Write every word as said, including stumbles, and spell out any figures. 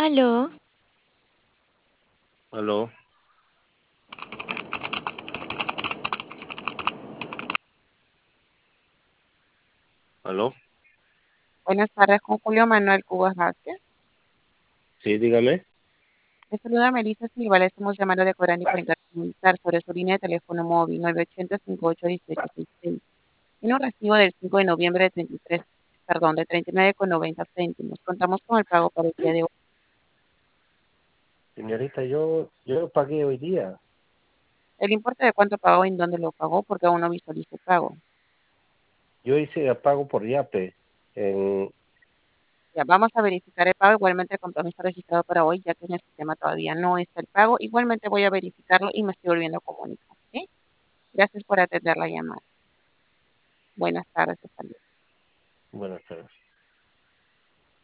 Aló, Aló, aló, Buenas tardes, con Julio Manuel Cubas Vázquez. sí, dígame. Le saluda Melissa Silva, le estamos llamando de Corani para preguntar sobre su línea de teléfono móvil nueve ocho cero, cinco ocho uno ocho seis seis. Tiene un recibo del cinco de noviembre de treinta y tres, perdón, de treinta y nueve con noventa céntimos. Contamos con el pago para el día de hoy. Señorita, yo, yo pagué hoy día. El importe de cuánto pagó y en dónde lo pagó, porque aún no visualizo el pago. Yo hice el pago por Yape. En, Ya, vamos a verificar el pago. Igualmente el compromiso registrado para hoy, ya que en el sistema todavía no está el pago. Igualmente voy a verificarlo y me estoy volviendo a comunicar. ¿Ok? Gracias por atender la llamada. Buenas tardes, hasta luego. buenas tardes.